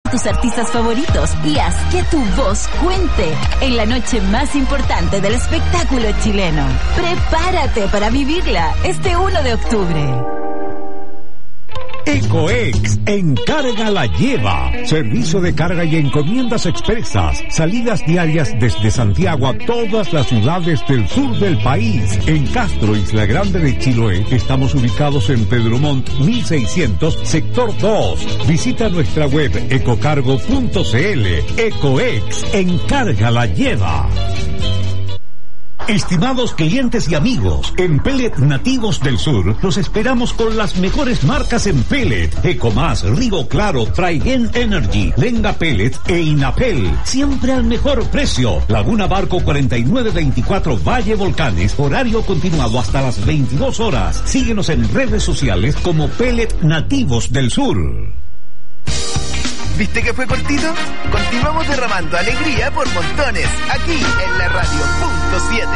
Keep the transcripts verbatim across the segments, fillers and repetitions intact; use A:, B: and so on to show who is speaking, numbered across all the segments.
A: tus artistas favoritos y haz que tu voz cuente en la noche más importante del espectáculo chileno. Prepárate para vivirla este uno de octubre.
B: Ecoex, Encarga la Lleva. Servicio de carga y encomiendas expresas. Salidas diarias desde Santiago a todas las ciudades del sur del país. En Castro, Isla Grande de Chiloé, estamos ubicados en Pedro Montt mil seiscientos, sector dos. Visita nuestra web ecocargo punto cl. Ecoex, Encarga la Lleva. Estimados clientes y amigos, en Pellet Nativos del Sur los esperamos con las mejores marcas en pellet: Ecomás, Río Claro, Traigen Energy, Lenga Pellet e Inapel. Siempre al mejor precio. Laguna Barco cuarenta y nueve veinticuatro Valle Volcanes, horario continuado hasta las veintidós horas. Síguenos en redes sociales como Pellet Nativos del Sur.
C: ¿Viste que fue cortito? Continuamos derramando alegría por montones, aquí en la radio punto siete.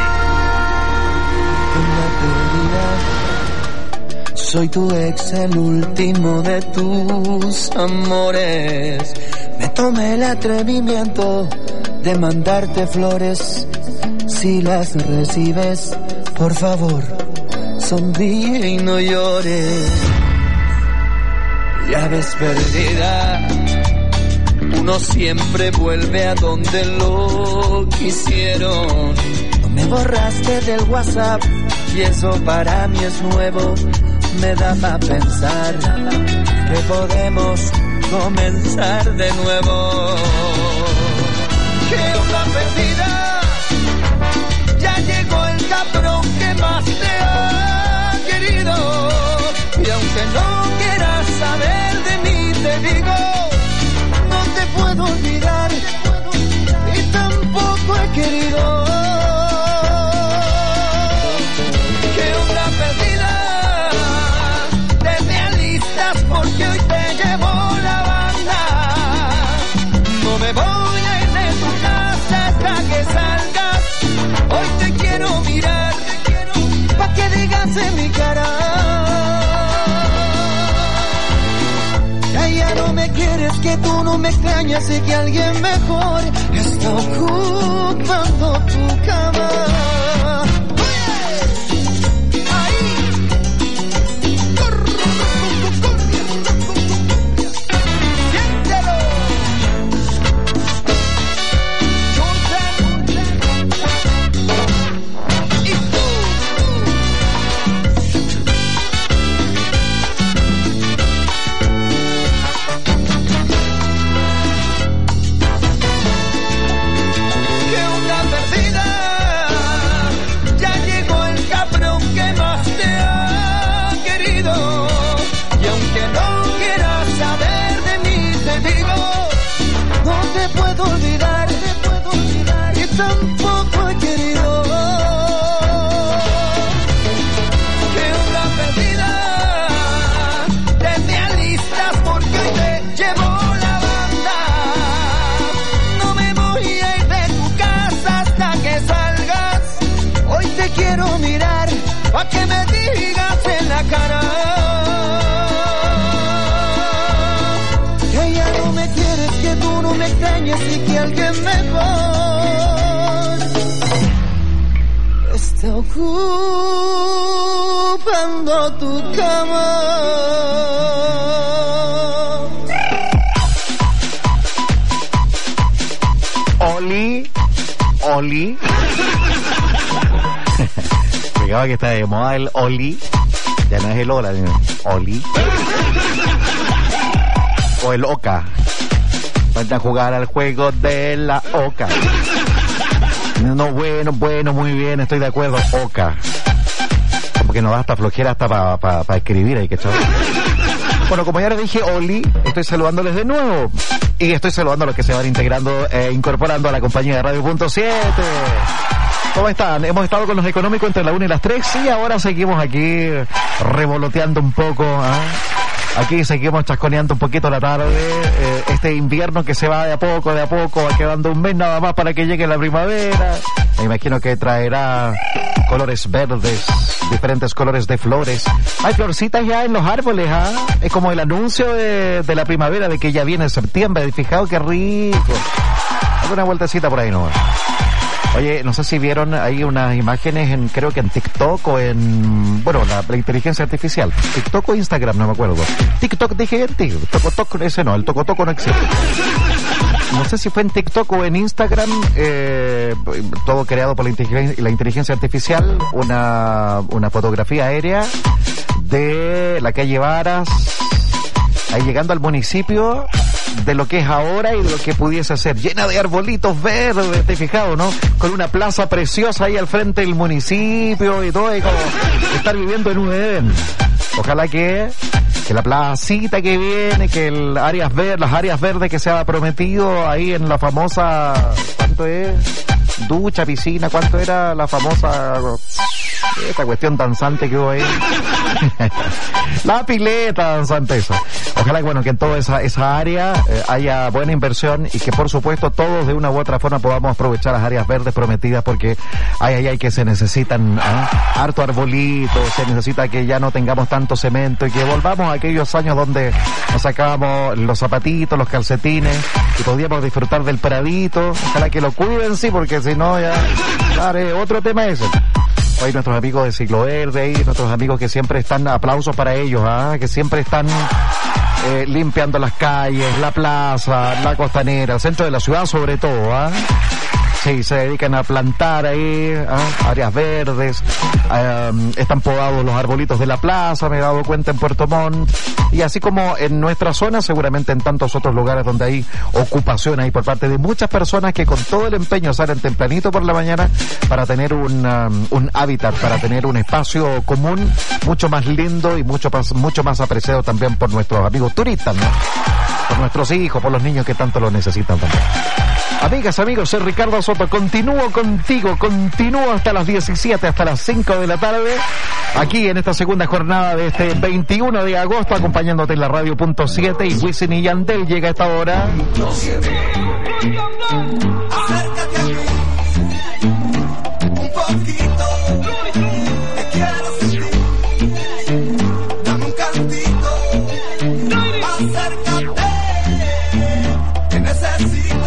D: Soy tu ex, el último de tus amores. Me tomé el atrevimiento de mandarte flores. Si las recibes, por favor, sonríe y no llores. Ya ves, perdida, uno siempre vuelve a donde lo quisieron. No me borraste del WhatsApp y eso para mí es nuevo. Me da para pensar que podemos comenzar de nuevo. ¿Qué onda, perdida? Ya llegó el cabrón que más te ha querido. Y aunque no quieras saber de mí, te digo, puedo olvidar y tampoco he querido. ¿Qué onda, perdida? Te me alistas porque hoy te llevo la banda. No me voy a ir de tu casa hasta que salgas. Hoy te quiero mirar pa' que digas en mi cara: ya no me quieres, que tú no me extrañas y que alguien mejor está ocupando tu cama. Tampoco he querido. ¿Qué onda, perdida? Te me alistas porque hoy te llevo la banda. No me voy a ir de tu casa hasta que salgas. Hoy te quiero mirar pa' que me digas en la cara que ya no me quieres, que tú no me extrañas y que alguien mejor está ocupando tu cama.
E: Oli, Oli. Fíjate que está de moda el Oli. Ya no es el Ola, sino Oli. O el Oca. Falta jugar al juego de la Oca. No, bueno, bueno, muy bien, estoy de acuerdo. Oca. Porque nos da hasta flojera hasta para pa, pa escribir ahí, que chaval. Bueno, como ya les dije, Oli, estoy saludándoles de nuevo. Y estoy saludando a los que se van integrando e incorporando a la compañía de Radio Punto siete. ¿Cómo están? Hemos estado con los económicos entre la una y las tres y ahora seguimos aquí revoloteando un poco, ¿eh? Aquí seguimos chasconeando un poquito la tarde, eh, este invierno que se va de a poco, de a poco, va quedando un mes nada más para que llegue la primavera. Me imagino que traerá colores verdes, diferentes colores de flores. Hay florcitas ya en los árboles, ¿ah? Es como el anuncio de, de la primavera, de que ya viene septiembre. Fijado qué rico. Haz una vueltecita por ahí, ¿no? Oye, no sé si vieron ahí unas imágenes en, creo que en TikTok o en, bueno, la, la inteligencia artificial. TikTok o Instagram, no me acuerdo. TikTok dije en TikTok, Tocotoc, ese no, el Tocotoco no existe. No sé si fue en TikTok o en Instagram, eh, todo creado por la inteligencia, la inteligencia artificial, una, una fotografía aérea de la calle Varas, ahí llegando al municipio, de lo que es ahora y de lo que pudiese ser, llena de arbolitos verdes, ¿te has fijado, no? Con una plaza preciosa ahí al frente del municipio y todo, y como estar viviendo en un Edén. Ojalá que, que la placita que viene, que el áreas ver, las áreas verdes que se ha prometido ahí en la famosa, ¿cuánto es? Ducha, piscina, ¿cuánto era la famosa, esta cuestión danzante que hubo ahí? La pileta danzante esa. Ojalá que, bueno, que en toda esa, esa área eh, haya buena inversión y que, por supuesto, todos de una u otra forma podamos aprovechar las áreas verdes prometidas, porque hay, hay, hay que se necesitan, ¿eh? harto arbolito, se necesita que ya no tengamos tanto cemento y que volvamos a aquellos años donde nos sacábamos los zapatitos, los calcetines y podíamos disfrutar del pradito. Ojalá que lo cuiden, sí, porque si no ya, claro, otro tema ese. Hoy nuestros amigos de Ciclo Verde y nuestros amigos que siempre están, aplausos para ellos, ¿ah? que siempre están eh, limpiando las calles, la plaza, la costanera, el centro de la ciudad sobre todo, ¿ah? Sí, se dedican a plantar ahí, ¿eh? áreas verdes, eh, están podados los arbolitos de la plaza, me he dado cuenta en Puerto Montt, y así como en nuestra zona, seguramente en tantos otros lugares donde hay ocupación ahí por parte de muchas personas que con todo el empeño salen tempranito por la mañana para tener un, um, un hábitat, para tener un espacio común mucho más lindo y mucho más, mucho más apreciado también por nuestros amigos turistas, ¿no? Por nuestros hijos, por los niños que tanto lo necesitan también. Amigas, amigos, soy Ricardo Soto, continúo contigo, continúo hasta las diecisiete, hasta las cinco de la tarde, aquí en esta segunda jornada de este veintiuno de agosto, acompañándote en la radio punto siete, y Wisin y Yandel llega a esta hora.
F: Acércate a mí, un poquito, te quiero sentir, dame un cantito, acércate, te necesito.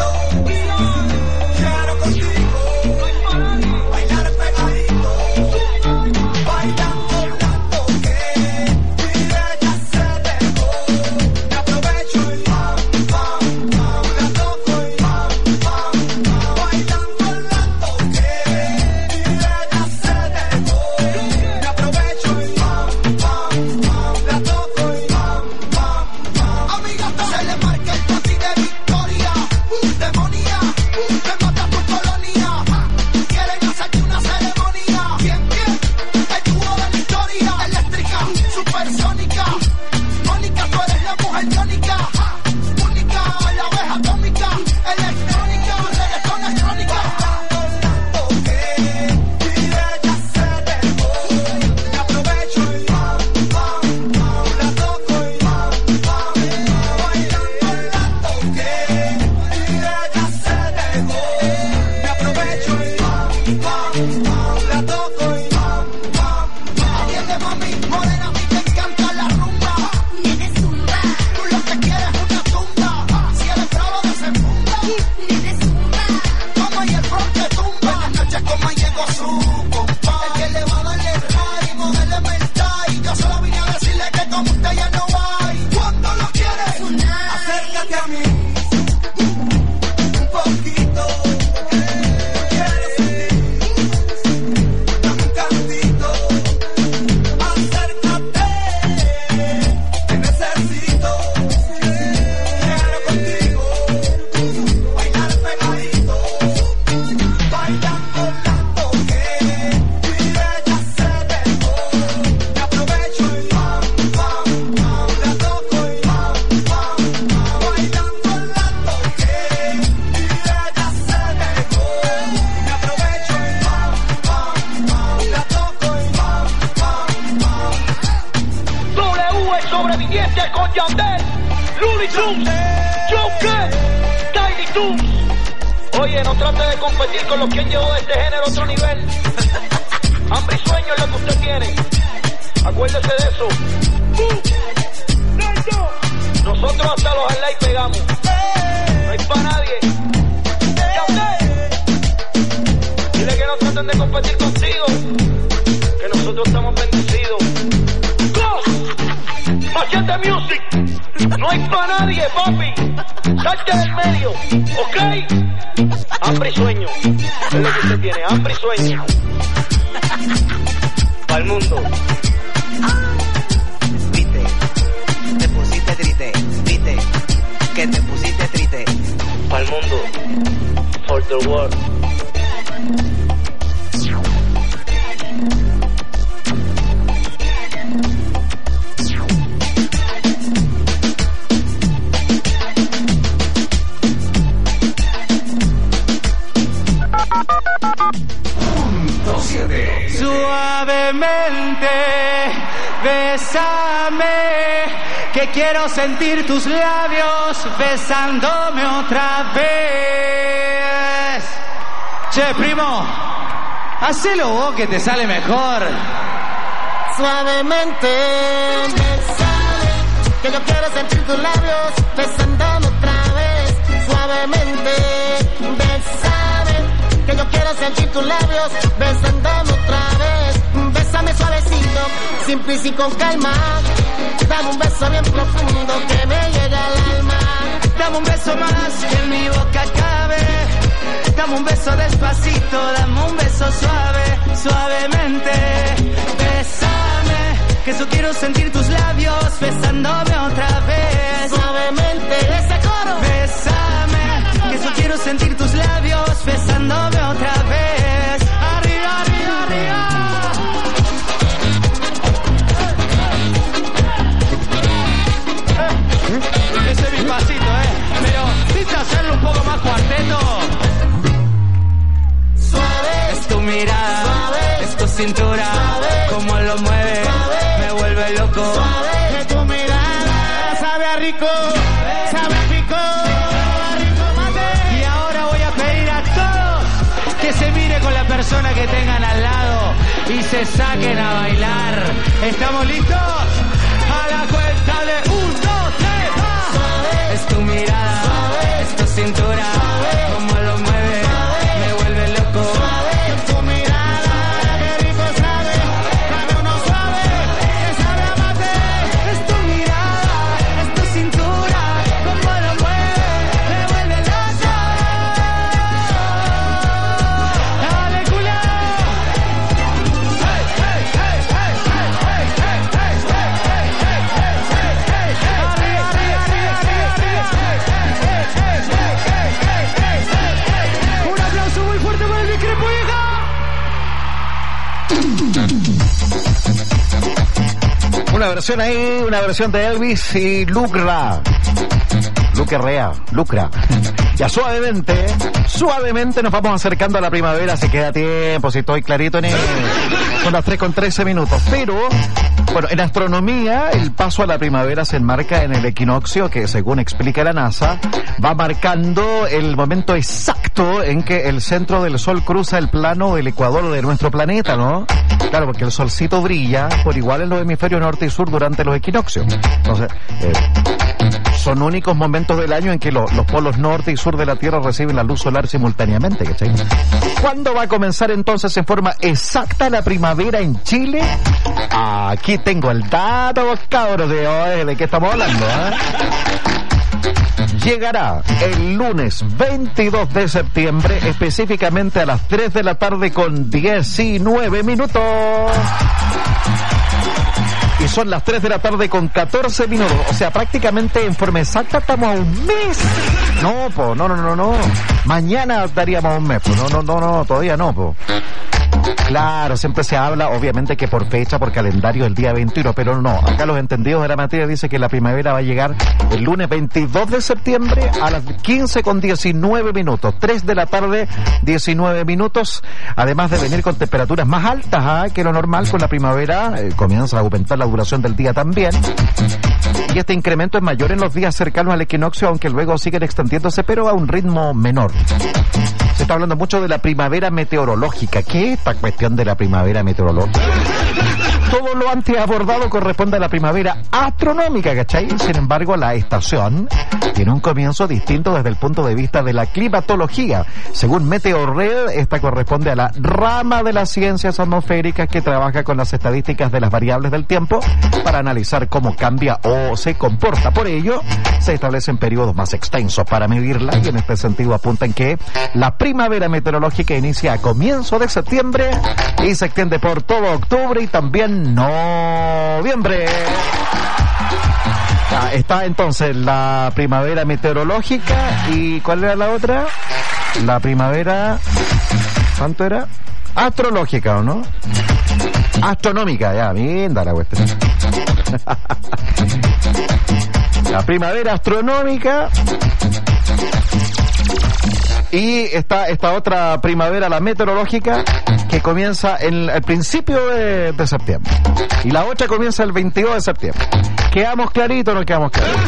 G: Hambre y sueño es lo que usted tiene. Acuérdese de eso. Nosotros hasta los highlights pegamos. No hay para nadie. ¿Y a usted? Dile que no traten de competir contigo, que nosotros estamos bendecidos. ¡Go! Machete Music. No hay para nadie, papi. Salte del medio, ¿ok? Hambre y sueño. Es lo que usted tiene, hambre y sueño. Para el mundo.
H: Viste, te pusiste triste, viste, que te pusiste triste.
G: Para el mundo. For the world.
D: Suavemente, bésame, que quiero sentir tus labios besándome otra vez. Che, primo, hacelo vos que te sale mejor.
I: Suavemente, bésame, que yo quiero sentir tus labios besándome otra vez. Suavemente, bésame, que yo quiero sentir tus labios besándome otra vez. Bésame suavecito, simple y con calma. Dame un beso bien profundo que me llega al alma.
D: Dame un beso más que en mi boca cabe. Dame un beso despacito, dame un beso suave, suavemente. Bésame, que yo quiero sentir tus labios besándome otra vez.
I: Suavemente, ese coro.
D: Bésame, que yo quiero sentir tus labios besándome otra vez. Arriba, arriba, arriba. Eh, ese es mi pasito, eh. Pero, ¿viste hacerlo un poco más cuarteto?
I: Suave.
D: Es tu mirada,
I: suave.
D: Es tu cintura,
I: suave.
D: Cómo lo mueve,
I: suave.
D: Me vuelve loco.
I: Suave.
D: Es tu mirada, sabe a rico, sabe a rico, a rico mate. Y ahora voy a pedir a todos que se mire con la persona que tengan al lado y se saquen a bailar. ¿Estamos listos? A la cuenta de un, dos, tres, va.
I: Suave.
D: Es tu mirada,
I: suave.
D: Es tu cintura,
I: suave.
D: Cómo lo mueve,
I: suave.
D: Me vuelve loco.
I: Suave.
D: Es tu mirada, qué rico sabe, dame uno suave, que sabe a mate. Es tu mirada, es tu cintura, cómo lo mueve, me vuelve loco. Dale culo. Hey, hey, hey, hey, hey, hey, hey, hey, hey, hey, hey, hey, hey, hey. Arriba, arriba, arriba, arriba, arriba. Un aplauso muy fuerte para el discrepo, hija.
E: Una versión ahí, una versión de Elvis y Lucra. Lucrea, Lucra. Ya suavemente, suavemente nos vamos acercando a la primavera, si queda tiempo, si estoy clarito en él. Son las tres con trece minutos, pero, bueno, en astronomía el paso a la primavera se enmarca en el equinoccio que, según explica la NASA, va marcando el momento exacto en que el centro del Sol cruza el plano del ecuador de nuestro planeta, ¿no? Claro, porque el solcito brilla por igual en los hemisferios norte y sur durante los equinoccios. Entonces, eh, son únicos momentos del año en que lo, los polos norte y sur de la Tierra reciben la luz solar simultáneamente, ¿cachai? ¿Cuándo va a comenzar entonces en forma exacta la primavera en Chile? Aquí tengo el dato, cabros, de, oh, de qué estamos hablando, ¿eh? Llegará el lunes veintidós de septiembre, específicamente a las tres de la tarde con diecinueve minutos. Y son las tres de la tarde con catorce minutos. O sea, prácticamente en forma exacta estamos a un mes. No, po, no, no, no, no. Mañana daríamos un mes, po. No, no, no, no, todavía no, po. Claro, siempre se habla, obviamente, que por fecha, por calendario, el día veintiuno, pero no. Acá los entendidos de la materia dicen que la primavera va a llegar el lunes veintidós de septiembre a las quince con diecinueve minutos. tres de la tarde, diecinueve minutos. Además de venir con temperaturas más altas, ¿eh? que lo normal con la primavera, eh, comienza a aumentar la duración del día también. Y este incremento es mayor en los días cercanos al equinoccio, aunque luego siguen extendiéndose, pero a un ritmo menor. Se está hablando mucho de la primavera meteorológica. ¿Qué es esta cuestión de la primavera meteorológica. Todo lo antes abordado corresponde a la primavera astronómica, ¿cachai? Sin embargo, la estación tiene un comienzo distinto desde el punto de vista de la climatología. Según Meteorred, esta corresponde a la rama de las ciencias atmosféricas que trabaja con las estadísticas de las variables del tiempo para analizar cómo cambia o se comporta. Por ello, se establecen periodos más extensos para medirla y en este sentido apuntan que la primavera meteorológica inicia a comienzo de septiembre y se extiende por todo octubre y también noviembre. Ah, está entonces la primavera meteorológica y ¿cuál era la otra? La primavera, ¿cuánto era? Astrológica, ¿o no? Astronómica, ya, linda la cuestión. La primavera astronómica. Y está esta otra primavera, la meteorológica, que comienza en el principio de, de septiembre. Y la otra comienza el veintidós de septiembre. ¿Quedamos claritos o no quedamos claritos?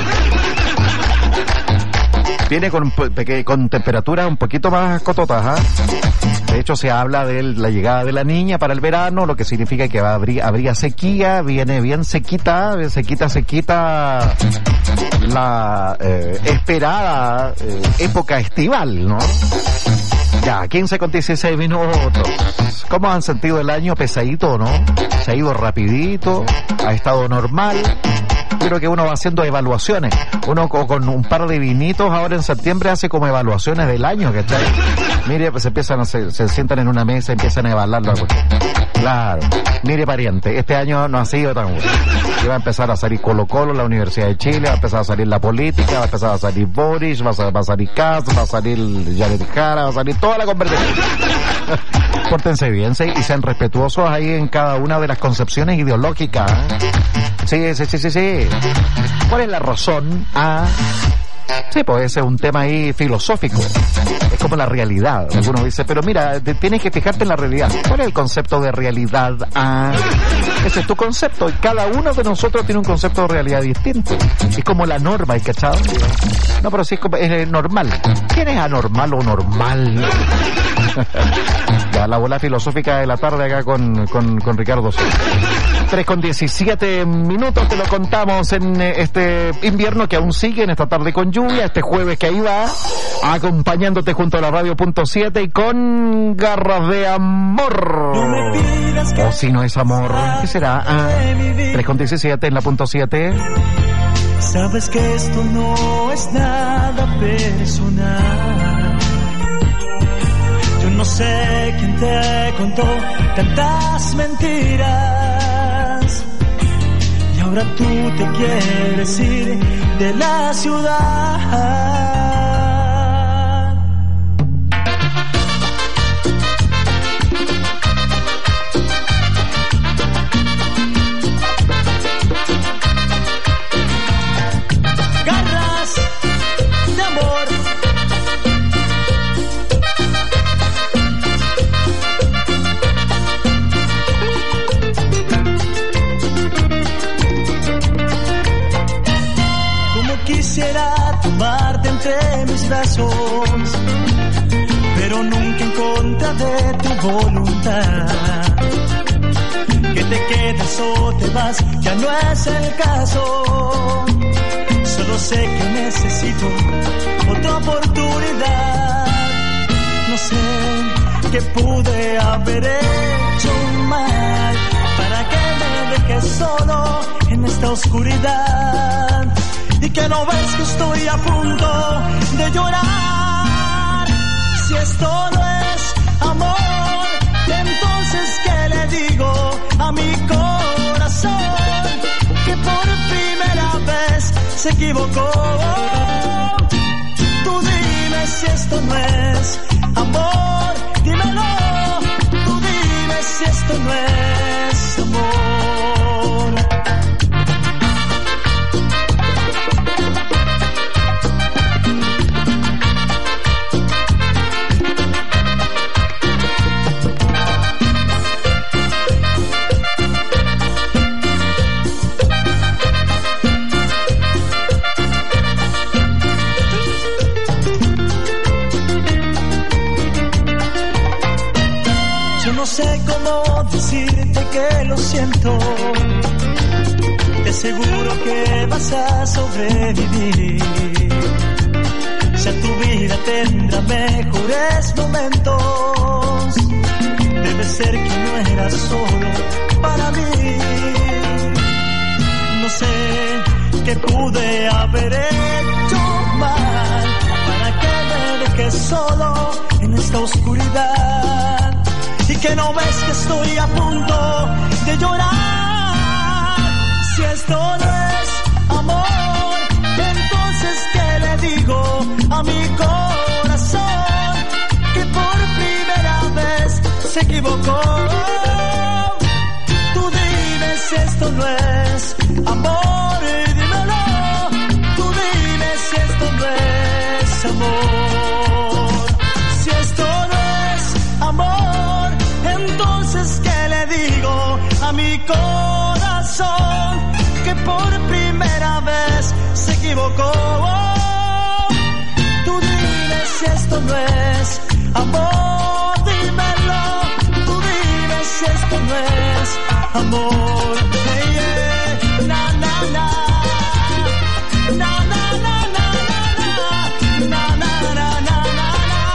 E: Viene con, con temperaturas un poquito más cototas, ¿eh? De hecho, se habla de la llegada de la niña para el verano, lo que significa que va, habría, habría sequía, viene bien sequita, bien sequita, sequita la eh, esperada eh, época estival, ¿no? Ya, quince con dieciséis minutos. ¿Cómo han sentido el año? Pesadito, ¿no? Se ha ido rapidito, ha estado normal. Creo que uno va haciendo evaluaciones. Uno con un par de vinitos ahora en septiembre hace como evaluaciones del año, que está ahí. Mire, pues se empiezan a se, se sientan en una mesa y empiezan a evaluarlo. Claro. Mire, pariente, este año no ha sido tan bueno. Y va a empezar a salir Colo Colo, la Universidad de Chile, va a empezar a salir la política, va a empezar a salir Boris, va a, va a salir Kass, va a salir Jared Jara, va a salir toda la conversación. Pórtense bien, ¿sí? Y sean respetuosos ahí en cada una de las concepciones ideológicas. Sí, sí, sí, sí, sí. ¿Cuál es la razón? Ah, sí, pues ese es un tema ahí filosófico. Es como la realidad. Algunos dicen, pero mira, te, tienes que fijarte en la realidad. ¿Cuál es el concepto de realidad? Ah, ese es tu concepto. Y cada uno de nosotros tiene un concepto de realidad distinto. Es como la norma, ¿hay cachado? No, pero sí es, como, es normal. ¿Quién es anormal o normal? Ya, la bola filosófica de la tarde acá con, con, con Ricardo Sosa. tres con diecisiete minutos, te lo contamos en este invierno que aún sigue, en esta tarde con lluvia, este jueves que ahí va, acompañándote junto a la radio punto siete y con garras de amor. O oh, si no es amor, ¿qué será? Ah, tres con diecisiete en la punto siete.
F: Sabes que esto no es nada personal. Yo no sé quién te contó tantas mentiras. Y ahora tú te quieres ir de la ciudad. Garras de amor. Quisiera tomarte entre mis brazos, pero nunca en contra de tu voluntad. Que te quedas o te vas, ya no es el caso. Solo sé que necesito otra oportunidad. No sé qué pude haber hecho mal para que me dejes solo en esta oscuridad. Y que no ves que estoy a punto de llorar. Si esto no es amor, entonces ¿qué le digo a mi corazón? Que por primera vez se equivocó. Tú dime si esto no es amor, dímelo. Tú dime si esto no es amor. cómo decirte que lo siento. Te aseguro que vas a sobrevivir. Ya tu vida tendrá mejores momentos. Debe ser que no eras solo para mí. No sé qué pude haber hecho mal para que me dejes solo en esta oscuridad. Y que no ves que estoy a punto de llorar. Si esto no es amor, entonces ¿qué le digo a mi corazón? Que por primera vez se equivocó. Tú dime si esto no es amor, dímelo. Tú dime si esto no es amor. Si esto no es amor, entonces ¿qué le digo a mi corazón? Que por primera vez se equivocó. Tú dime si esto no es amor, dímelo. Tú dime si esto no es amor. Hey, yeah. Na, na, na. Na, na, na, na, na, na, na, na, na, na.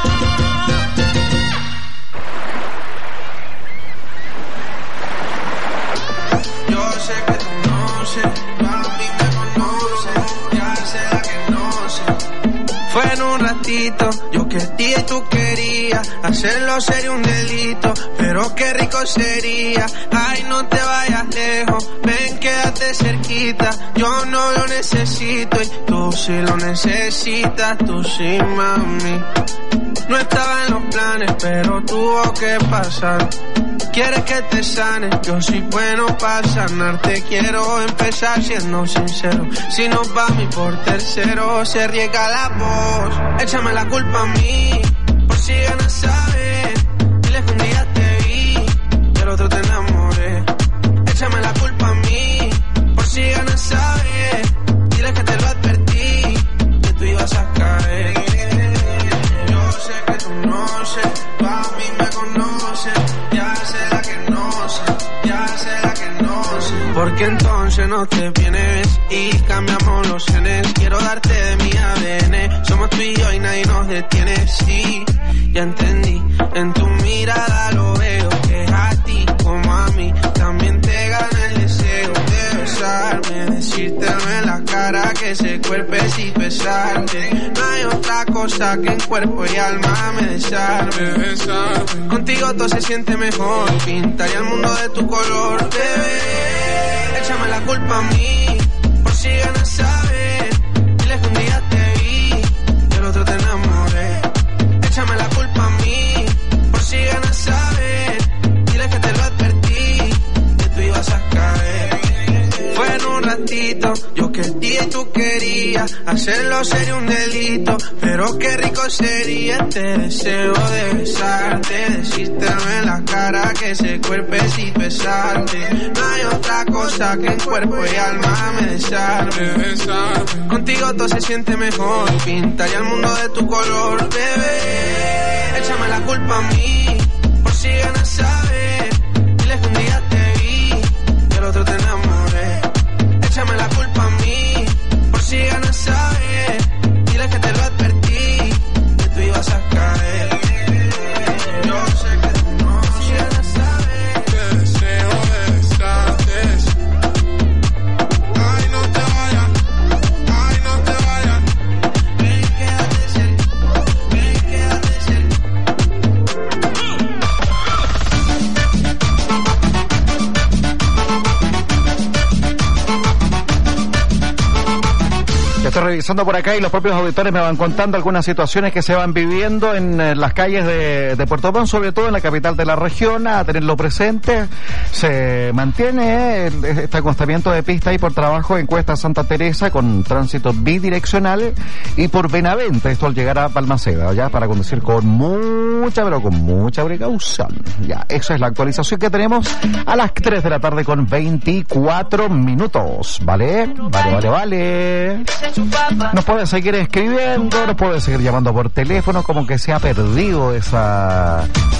J: Yo sé que tú no sé, mami me conoces, ya sé la que no sé. Fue en un ratito, yo quería y tú querías, hacerlo sería un delito, pero qué rico sería. Ay, no te vayas lejos, ven, quédate cerquita, yo no lo necesito y tú sí lo necesitas, tú sí, mami. No estaba en los planes, pero tuvo que pasar. Quieres que te sane, yo soy bueno para sanarte. Quiero empezar siendo sincero. Si no va a mí por tercero, se riega la voz. Échame la culpa a mí, por si ganas saber. Dile que un día te vi, y el otro te enamoré. Échame la culpa a mí, por si ganas saber. Dile que te lo advertí, que tú ibas a caer. Yo sé que tú no sé, tú a mí me conoces. Ya sé la que no sé, ya sé la que no sé. Porque entonces no te vienes y cambiamos los genes. Quiero darte de mi A D N. Somos tú y yo y nadie nos detiene. Sí, ya entendí, en tu mirada lo veo. Que a ti como a mí también te gana el deseo de besarme, decírtelo en la cara, que ese cuerpo es y besarte. No hay otra cosa que en cuerpo y alma me desarme. Contigo todo se siente mejor, pintaría el mundo de tu color, bebé. Échame la culpa a mí, por si ganas saber. Dile que un día te vi, y el otro te enamoré. Échame la culpa a mí, por si ganas saber. Dile que te lo advertí, que tú ibas a caer. Fue en un ratito, yo quería y tú querías, hacerlo sería un delito, pero qué rico sería este deseo de besarte, decírtelo en la cara, que ese cuerpo es y besarte. No hay otra cosa que en cuerpo y alma me desarme. Contigo todo se siente mejor, pintaría el mundo de tu color, bebé. Échame la culpa a mí, por si ganas saber. Dile que un día te vi, y el otro te enamoré. Échame la culpa a mí, por si ganas saber. Dile que te lo advertí, que tú ibas a caer. Yo sé que tú no quieres saber. Te deseo de besarte. Ay, no te vayas, ay, no te vayas. Ven, quédate cerca, ven, quédate cerca.
E: Estoy revisando por acá y los propios auditores me van contando algunas situaciones que se van viviendo en eh, las calles de, de Puerto Montt, sobre todo en la capital de la región. A tenerlo presente, se mantiene el, este acostamiento de pista ahí por trabajo en Cuesta Santa Teresa con tránsito bidireccional y por Benavente, esto al llegar a Balmaceda, ya para conducir con mucha, pero con mucha precaución. Ya, esa es la actualización que tenemos a las tres de la tarde con veinticuatro minutos, ¿vale? Vale, vale, vale. Nos pueden seguir escribiendo, nos pueden seguir llamando por teléfono, como que se ha perdido esa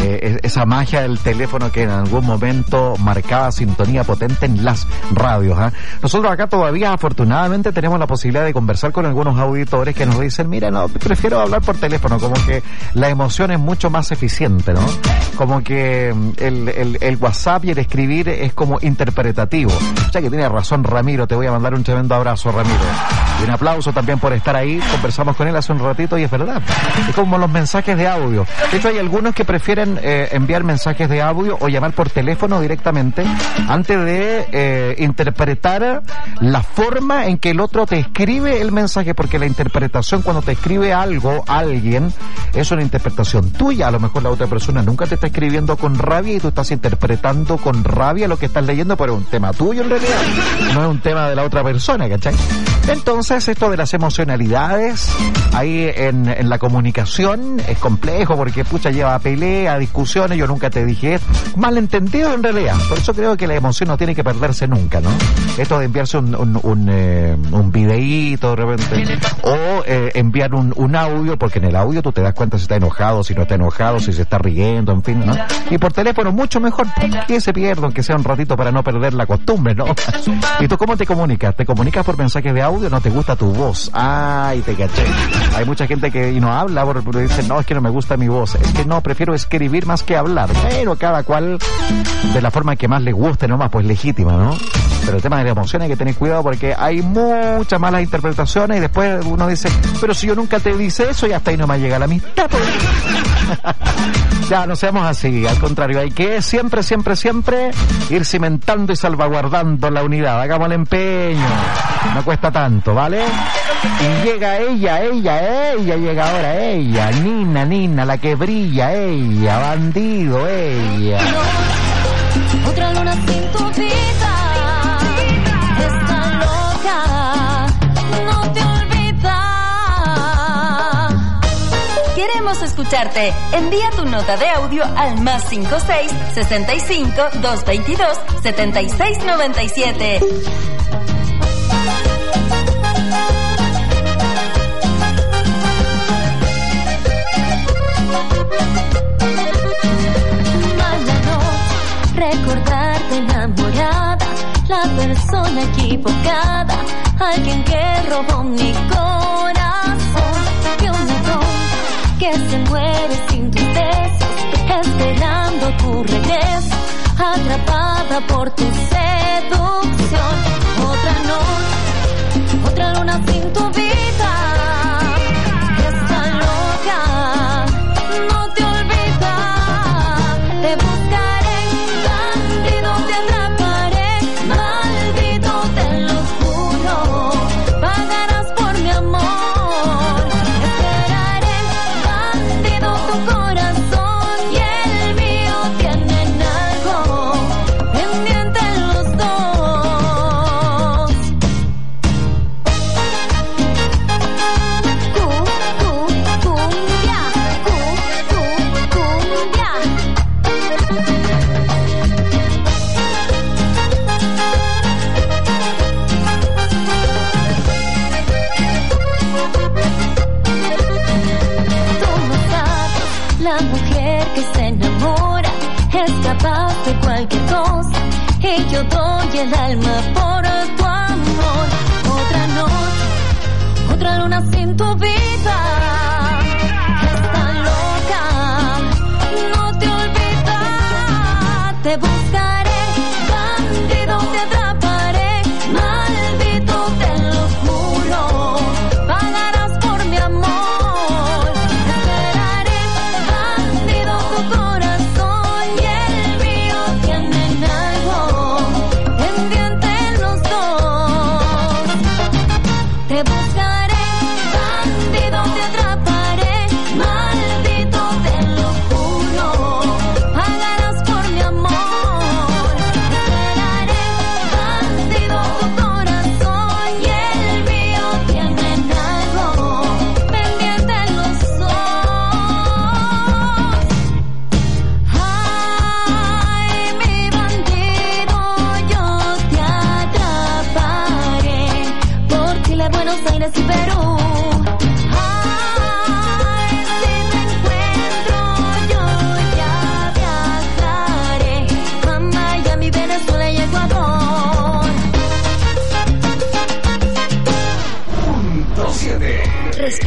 E: eh, esa magia del teléfono que en algún momento marcaba sintonía potente en las radios. ¿eh? Nosotros acá todavía afortunadamente tenemos la posibilidad de conversar con algunos auditores que nos dicen, mira, no, prefiero hablar por teléfono, como que la emoción es mucho más eficiente, ¿no? Como que el, el, el WhatsApp y el escribir es como interpretativo. Ya que tiene razón Ramiro, te voy a mandar un tremendo abrazo, Ramiro. Y un aplauso también por estar ahí. Conversamos con él hace un ratito y es verdad. Es como los mensajes de audio. De hecho, hay algunos que prefieren eh, enviar mensajes de audio o llamar por teléfono directamente antes de eh, interpretar la forma en que el otro te escribe el mensaje, porque la interpretación cuando te escribe algo, alguien, es una interpretación tuya. A lo mejor la otra persona nunca te está escribiendo con rabia y tú estás interpretando con rabia lo que estás leyendo, pero es un tema tuyo en realidad, no es un tema de la otra persona, ¿cachai? Entonces, esto de las emocionalidades ahí en, en la comunicación es complejo porque, pucha, lleva a pelea, a discusiones, yo nunca te dije esto. Malentendido en realidad. Por eso creo que la emoción no tiene que perderse nunca, ¿no? Esto de enviarse un, un, un, eh, un videíto de repente, o eh, enviar un, un audio, porque en el audio tú te das cuenta si está enojado, si no está enojado, si se está riendo, en fin, ¿no? Y por teléfono mucho mejor, que se pierda, aunque sea un ratito para no perder la costumbre, ¿no? ¿Y tú cómo te comunicas? ¿Te comunicas por mensajes de audio? ¿No te gusta tu voz? Ay, te caché. Hay mucha gente que y no habla porque dice, no, es que no me gusta mi voz. Es que no, prefiero escribir más que hablar. Pero cada cual de la forma que más le guste, nomás, pues legítima, ¿no? Pero el tema de la emoción hay que tener cuidado porque hay muchas malas interpretaciones y después uno dice, pero si yo nunca te dice eso y hasta ahí no me llega la amistad. Pues. Ya, no seamos así, al contrario, hay que siempre, siempre, siempre ir cimentando y salvaguardando la unidad. Hagamos el empeño, no cuesta tanto, ¿vale? Y llega ella, ella, ella, llega ahora ella, Nina, Nina, la que brilla, ella, bandido, ella.
K: Otra luna sin tu vida, está loca, no te olvida.
A: Queremos escucharte. Envía tu nota de audio al más cinco seis, sesenta y cinco, doscientos veintidós, setenta y seis noventa y siete.
K: Recordarte enamorada, la persona equivocada, alguien que robó mi corazón, y un ladrón que se muere sin tus besos, esperando tu regreso, atrapada por tu seducción. Otra noche, otra luna sin tu vida, está loca, no te olvida, te buscaré. De cualquier cosa y yo doy el alma por tu amor. Otra noche, otra luna sin tu vida, está loca, no te olvidas, te buscaré, bandido te atraparé, maldito te lo juro, pagarás por mi amor, esperaré, bandido tu corazón. Te buscaré, bandido te atraparé, maldito te lo juro, pagarás por mi amor,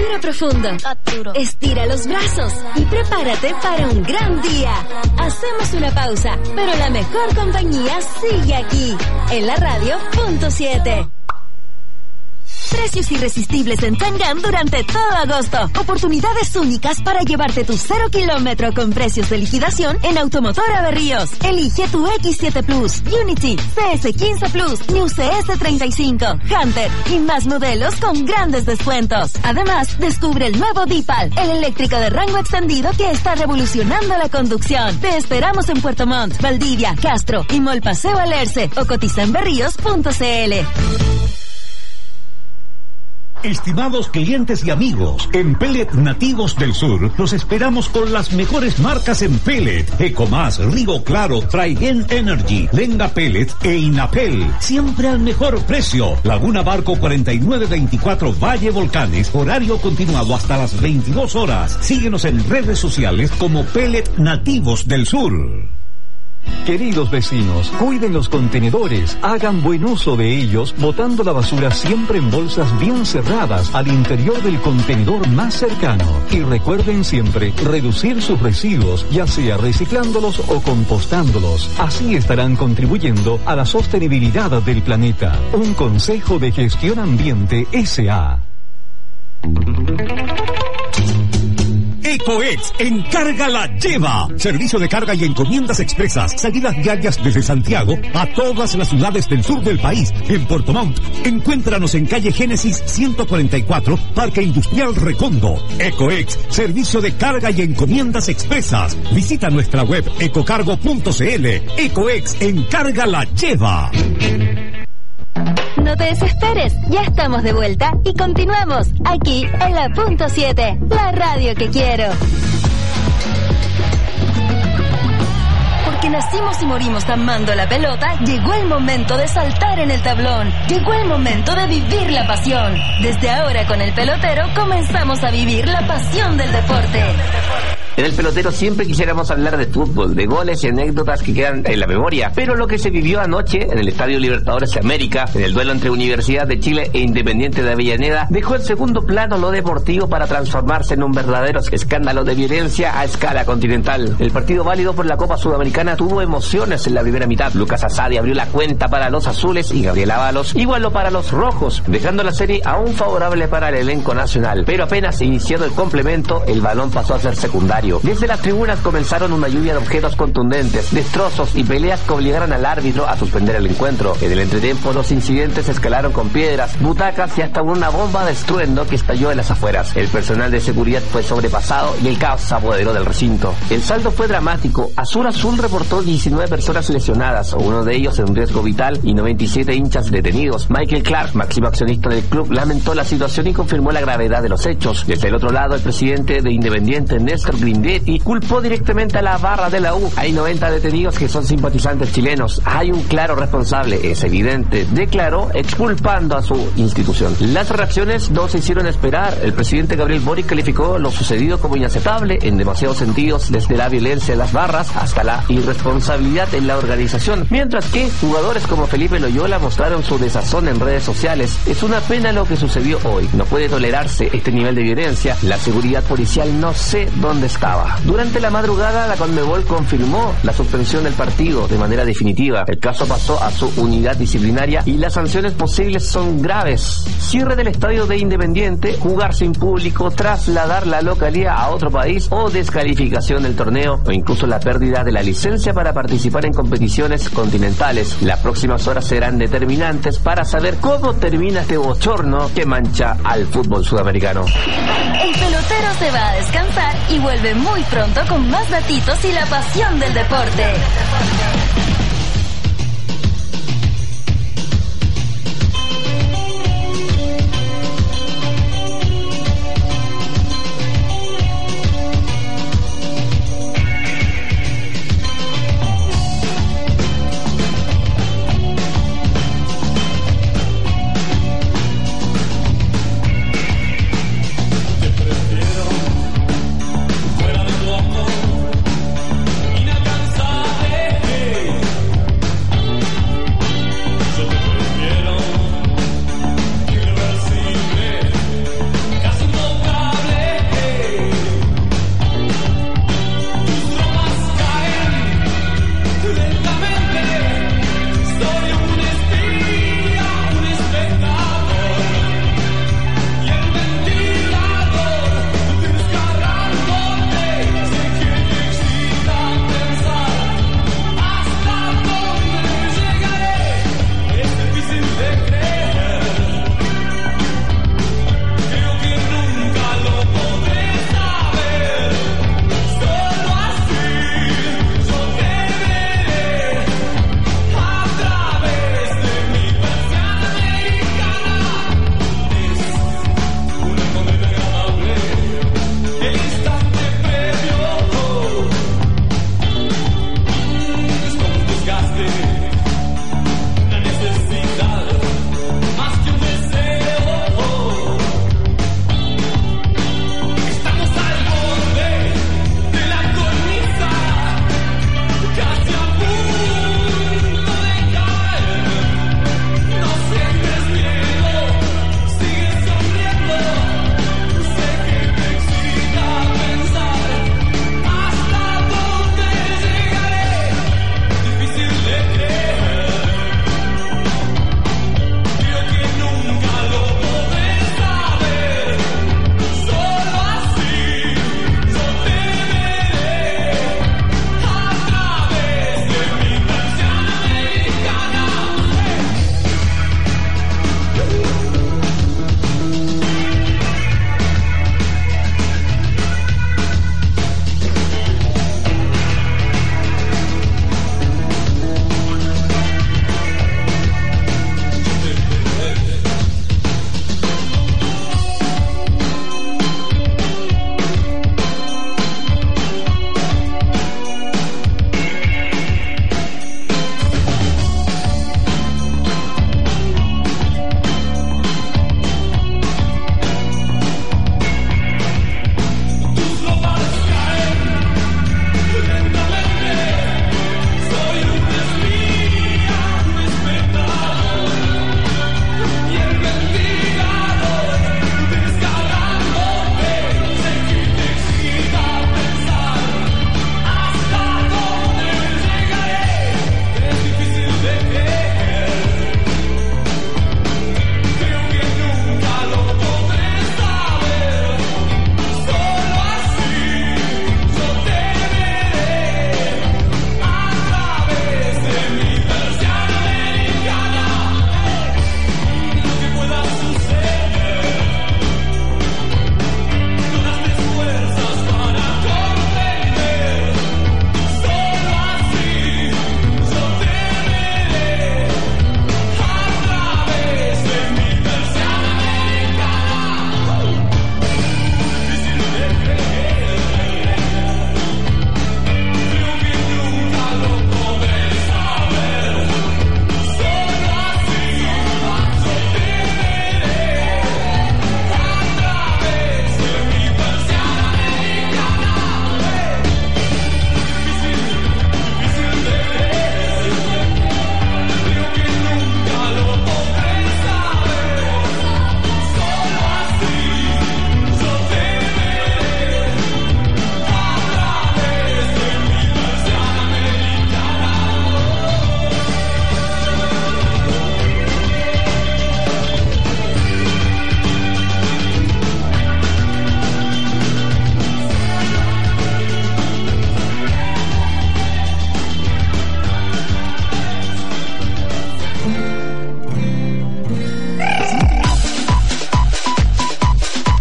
K: Respira profundo. Estira los brazos y prepárate para un gran día. Hacemos una pausa, pero la mejor compañía sigue aquí, en la radio punto siete. Precios irresistibles en Tangán durante todo agosto. Oportunidades únicas para llevarte tu cero kilómetro con precios de liquidación en Automotora Berríos. Elige tu equis siete Plus, Unity, C S quince Plus, New C S treinta y cinco, Hunter y más modelos con grandes descuentos. Además, descubre el nuevo Dipal, el eléctrico de rango extendido que está revolucionando la conducción. Te esperamos en Puerto Montt, Valdivia, Castro y Mall Paseo Alerce o cotiza en berríos punto c l.
B: Estimados clientes y amigos, en Pellet Nativos del Sur los esperamos con las mejores marcas en pellet: Ecomás, Rigo Claro, Traigen Energy, Lenga Pellet e Inapel. Siempre al mejor precio. Laguna Barco cuarenta y nueve veinticuatro Valle Volcanes, horario continuado hasta las veintidós horas. Síguenos en redes sociales como Pellet Nativos del Sur.
L: Queridos vecinos, cuiden los contenedores, hagan buen uso de ellos, botando la basura siempre en bolsas bien cerradas al interior del contenedor más cercano. Y recuerden siempre reducir sus residuos, ya sea reciclándolos o compostándolos. Así estarán contribuyendo a la sostenibilidad del planeta. Un consejo de Gestión Ambiente S A
B: Ecoex Encarga la Lleva. Servicio de carga y encomiendas expresas. Salidas diarias desde Santiago a todas las ciudades del sur del país. En Puerto Montt, encuéntranos en calle Génesis ciento cuarenta y cuatro, Parque Industrial Recondo. Ecoex, servicio de carga y encomiendas expresas. Visita nuestra web ecocargo punto c l. Ecoex Encarga la Lleva.
K: No te desesperes, ya estamos de vuelta y continuamos aquí en la punto siete, la radio que quiero. Porque nacimos y morimos amando la pelota, llegó el momento de saltar en el tablón, llegó el momento de vivir la pasión. Desde ahora con el pelotero comenzamos a vivir la pasión del deporte.
M: En el pelotero siempre quisiéramos hablar de fútbol, de goles y anécdotas que quedan en la memoria, pero lo que se vivió anoche en el Estadio Libertadores de América, en el duelo entre Universidad de Chile e Independiente de Avellaneda, dejó en segundo plano lo deportivo para transformarse en un verdadero escándalo de violencia a escala continental. El partido válido por la Copa Sudamericana tuvo emociones en la primera mitad. Lucas Asadi abrió la cuenta para los azules y Gabriel Ábalos igualó para los rojos, dejando la serie aún favorable para el elenco nacional. Pero apenas iniciado el complemento, el balón pasó a ser secundario. Desde las tribunas comenzaron una lluvia de objetos contundentes, destrozos y peleas que obligaron al árbitro a suspender el encuentro. En el entretiempo los incidentes escalaron con piedras, butacas y hasta una bomba de estruendo que estalló en las afueras. El personal de seguridad fue sobrepasado y el caos se apoderó del recinto. El saldo fue dramático. Azul Azul reportó diecinueve personas lesionadas, uno de ellos en riesgo vital, y noventa y siete hinchas detenidos. Michael Clark, máximo accionista del club, lamentó la situación y confirmó la gravedad de los hechos. Desde el otro lado, el presidente de Independiente, Néstor Grindetti, culpó directamente a la barra de la U. Hay noventa detenidos que son simpatizantes chilenos. Hay un claro responsable, es evidente, declaró, exculpando a su institución. Las reacciones no se hicieron esperar. El presidente Gabriel Boric calificó lo sucedido como inaceptable en demasiados sentidos, desde la violencia en las barras hasta la irresponsabilidad en la organización, mientras que jugadores como Felipe Loyola mostraron su desazón en redes sociales. Es una pena lo que sucedió hoy. No puede tolerarse este nivel de violencia. La seguridad policial no sé dónde estaba. Durante la madrugada, la Conmebol confirmó la suspensión del partido de manera definitiva. El caso pasó a su unidad disciplinaria y las sanciones posibles son graves: cierre del estadio de Independiente, jugar sin público, trasladar la localía a otro país o descalificación del torneo, o incluso la pérdida de la licencia para participar en competiciones continentales. Las próximas horas serán determinantes para saber cómo termina este bochorno que mancha al fútbol sudamericano.
K: El pelotero se va a descansar y vuelve muy pronto con más datitos y la pasión del deporte.
N: Fuera de tu amor, inalcanzable.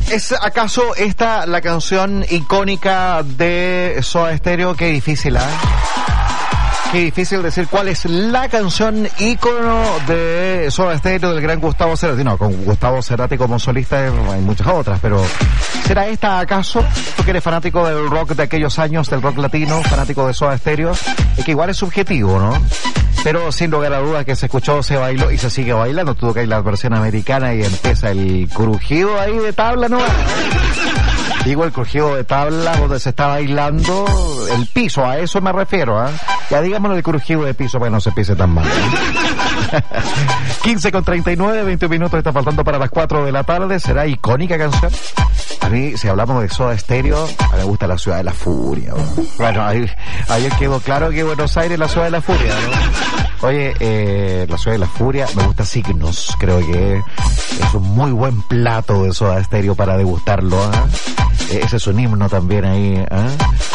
E: ¿Es acaso esta la canción icónica de Soda Stereo? Qué difícil, ¿eh? Qué difícil decir cuál es la canción ícono de Soda Stereo del gran Gustavo Cerati. No, con Gustavo Cerati como solista hay muchas otras, pero ¿será esta acaso? Tú que eres fanático del rock de aquellos años, del rock latino, fanático de Soda Stereo, es que igual es subjetivo, ¿no? Pero sin lugar a dudas que se escuchó, se bailó y se sigue bailando. Tuvo que ir la versión americana y empieza el crujido ahí de tabla, ¿no? Digo, el crujido de tabla donde se está bailando el piso, a eso me refiero, ¿eh? Ya digámoslo, el crujido de piso para que no se pise tan mal, ¿eh? quince con treinta y nueve, veinte minutos está faltando para las cuatro de la tarde. ¿Será icónica canción? A mí, si hablamos de Soda Stereo, a mí me gusta la Ciudad de la Furia, ¿no? Bueno, ahí, ahí quedó claro que Buenos Aires es la Ciudad de la Furia, ¿no? Oye, eh, la Ciudad de la Furia, me gusta Signos, creo que es un muy buen plato de Soda Stereo para degustarlo, ¿eh? Ese es un himno también ahí, ¿eh?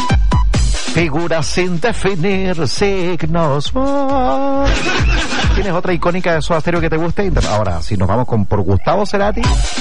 E: Figuras sin definir, signos. Oh. ¿Tienes otra icónica de Soda Stereo que te guste? Ahora, si nos vamos con por Gustavo Cerati,